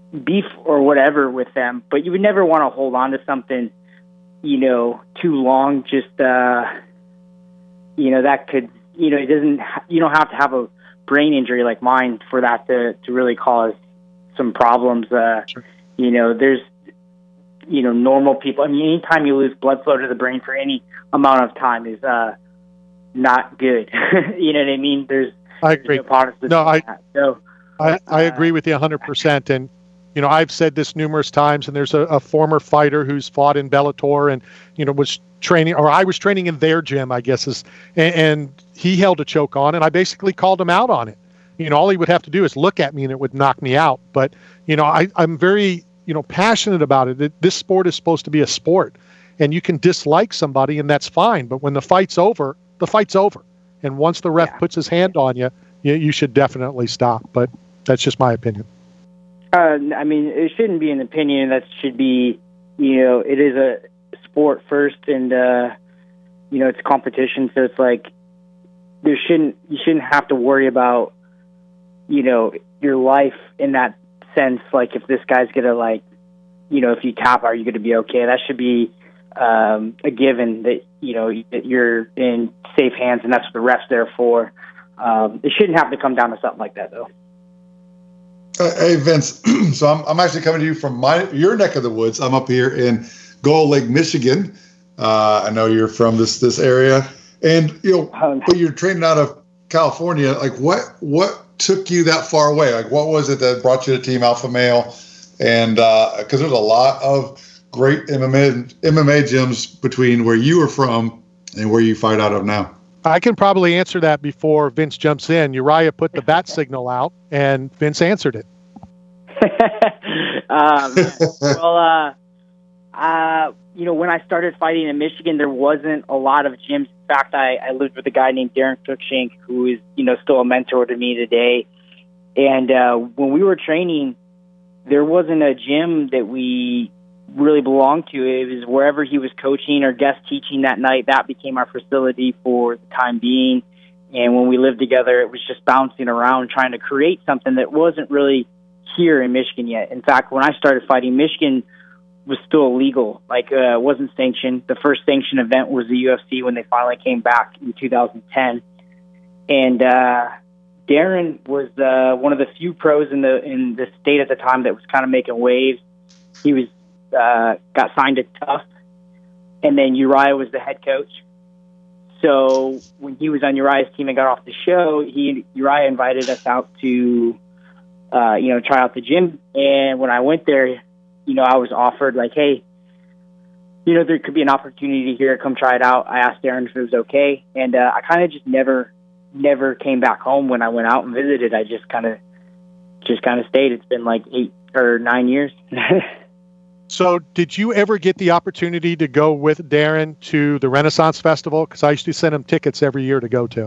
beef or whatever with them, but you would never want to hold on to something, you know, too long. Just, uh, you know, that could, you know, it doesn't, you don't have to have a brain injury like mine for that to, to really cause some problems. Uh, sure. You know, there's, you know, normal people. I mean, anytime you lose blood flow to the brain for any amount of time is, uh, not good. You know what I mean? There's, I agree. There's no, no I, so, I, I agree with you one hundred percent. And, you know, I've said this numerous times, and there's a, a former fighter who's fought in Bellator and, you know, was training, or I was training in their gym, I guess, is, and, and he held a choke on, and I basically called him out on it. You know, all he would have to do is look at me and it would knock me out. But, you know, I, I'm very, you know, passionate about it. This sport is supposed to be a sport, and you can dislike somebody and that's fine. But when the fight's over, the fight's over. And once the ref yeah. puts his hand on you, you, you should definitely stop. But that's just my opinion. Uh, I mean, it shouldn't be an opinion. That should be, you know, it is a sport first, and uh, you know, it's competition. So it's like there shouldn't you shouldn't have to worry about, you know, your life in that sense. Like if this guy's gonna like, you know, if you tap, are you going to be okay? That should be um, a given that you know that you're in safe hands, and that's what the ref's there for. Um, it shouldn't have to come down to something like that, though. Uh, hey Vince, so I'm I'm actually coming to you from my your neck of the woods. I'm up here in Gull Lake, Michigan. Uh, I know you're from this this area, and you know, um, but you're training out of California. Like, what what took you that far away? Like, what was it that brought you to Team Alpha Male? And because uh, there's a lot of great M M A M M A gyms between where you were from and where you fight out of now. I can probably answer that before Vince jumps in. Uriah put the bat signal out, and Vince answered it. um, well, uh, uh, you know, when I started fighting in Michigan, there wasn't a lot of gyms. In fact, I, I lived with a guy named Darren Cruikshank, who is, you know, still a mentor to me today. And uh, when we were training, there wasn't a gym that we really belonged to. It was wherever he was coaching or guest teaching that night. That became our facility for the time being. And when we lived together, it was just bouncing around trying to create something that wasn't really here in Michigan yet. In fact, when I started fighting, Michigan was still illegal. Like, uh, it wasn't sanctioned. The first sanctioned event was the U F C when they finally came back in two thousand ten. And uh, Darren was uh, one of the few pros in the in the state at the time that was kind of making waves. He was uh, got signed to Tough, and then Uriah was the head coach. So when he was on Uriah's team and got off the show, he Uriah invited us out to, uh, you know, try out the gym. And when I went there, you know, I was offered like, hey, you know, there could be an opportunity here. Come try it out. I asked Darren if it was okay, and uh, I kind of just never, never came back home when I went out and visited. I just kind of, just kind of stayed. It's been like eight or nine years. So did you ever get the opportunity to go with Darren to the Renaissance Festival? Because I used to send him tickets every year to go to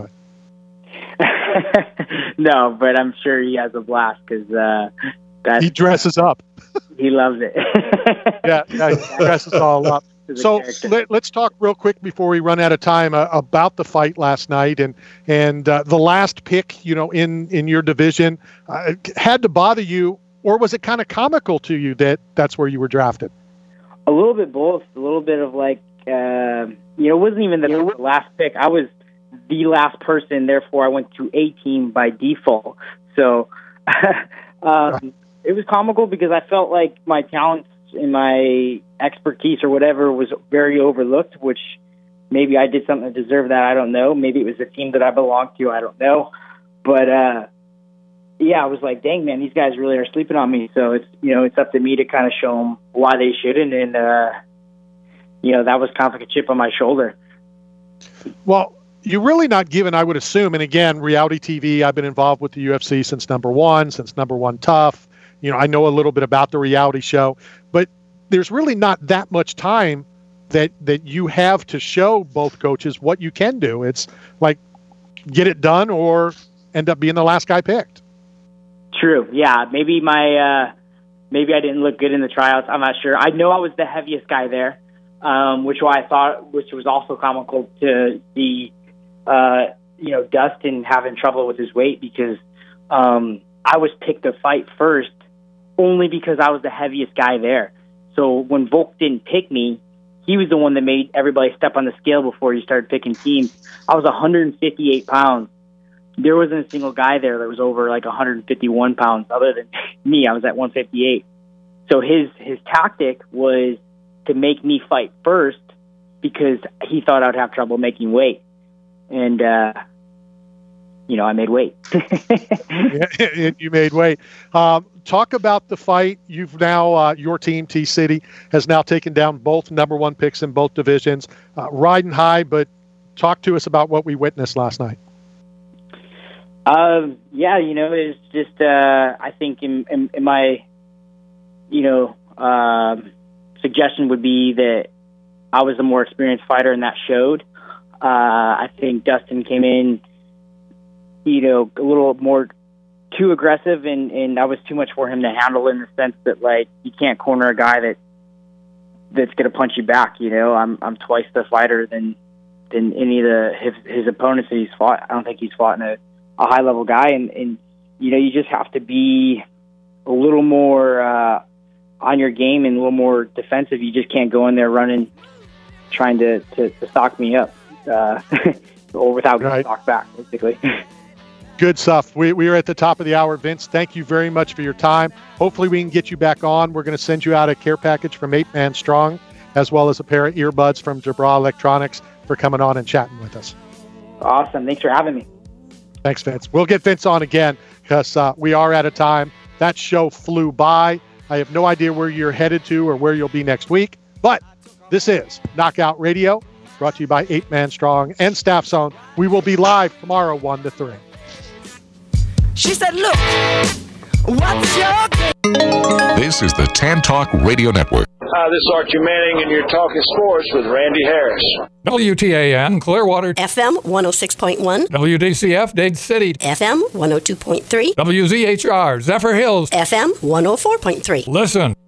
it. No, but I'm sure he has a blast because uh, he dresses up. He loves it. yeah, yeah, he dresses all up. So let, let's talk real quick before we run out of time uh, about the fight last night and and uh, the last pick. You know, in in your division, uh, had to bother you. Or was it kind of comical to you that that's where you were drafted? A little bit both. A little bit of like, uh, you know, it wasn't even the last pick. I was the last person, therefore I went to a team by default. So um, it was comical because I felt like my talents and my expertise or whatever was very overlooked, which maybe I did something to deserve that. I don't know. Maybe it was the team that I belonged to. I don't know. But, uh, yeah, I was like, dang, man, these guys really are sleeping on me. So it's, you know, it's up to me to kind of show them why they shouldn't. And, uh, you know, that was kind of like a chip on my shoulder. Well, you're really not given, I would assume. And again, reality T V, I've been involved with the U F C since number one, since number one Tough. You know, I know a little bit about the reality show, but there's really not that much time that, that you have to show both coaches what you can do. It's like, get it done or end up being the last guy picked. True. Yeah. Maybe my, uh, maybe I didn't look good in the tryouts. I'm not sure. I know I was the heaviest guy there, um, which why I thought, which was also comical to see, uh, you know, Dustin having trouble with his weight because, um, I was picked to fight first only because I was the heaviest guy there. So when Volk didn't pick me, he was the one that made everybody step on the scale before he started picking teams. I was one hundred fifty-eight pounds. There wasn't a single guy there that was over like one hundred fifty-one pounds other than me. I was at one fifty-eight. So his, his tactic was to make me fight first because he thought I'd have trouble making weight. And, uh, you know, I made weight. Yeah, you made weight. Um, talk about the fight. You've now, uh, your team, T-City, has now taken down both number one picks in both divisions. Uh, riding high, but talk to us about what we witnessed last night. Um, yeah, you know, it's just, uh, I think in, in, in my, you know, um, suggestion would be that I was the more experienced fighter, and that showed. Uh, I think Dustin came in, you know, a little more too aggressive, and, and I was too much for him to handle, in the sense that, like, you can't corner a guy that that's going to punch you back. You know, I'm I'm twice the fighter than than any of the his, his opponents that he's fought. I don't think he's fought in a, a high level guy, and, and you know, you just have to be a little more uh, on your game and a little more defensive. You just can't go in there running, trying to to, to stock me up, uh, or without getting right. stocked back, basically. Good stuff. We, we are at the top of the hour. Vince, thank you very much for your time. Hopefully we can get you back on. We're going to send you out a care package from Eight Man Strong, as well as a pair of earbuds from Jabra Electronics for coming on and chatting with us. Awesome. Thanks for having me. Thanks, Vince. We'll get Vince on again because uh, we are out of time. That show flew by. I have no idea where you're headed to or where you'll be next week, but this is Knockout Radio, brought to you by Eight Man Strong and Staff Zone. We will be live tomorrow, one to three. She said, look, what's your game? This is the Tan Talk Radio Network. Hi, this is Archie Manning, and you're talking sports with Randy Harris. W T A N, Clearwater. F M one oh six point one. W D C F, Dade City. F M one oh two point three. W Z H R, Zephyr Hills. F M one oh four point three. Listen.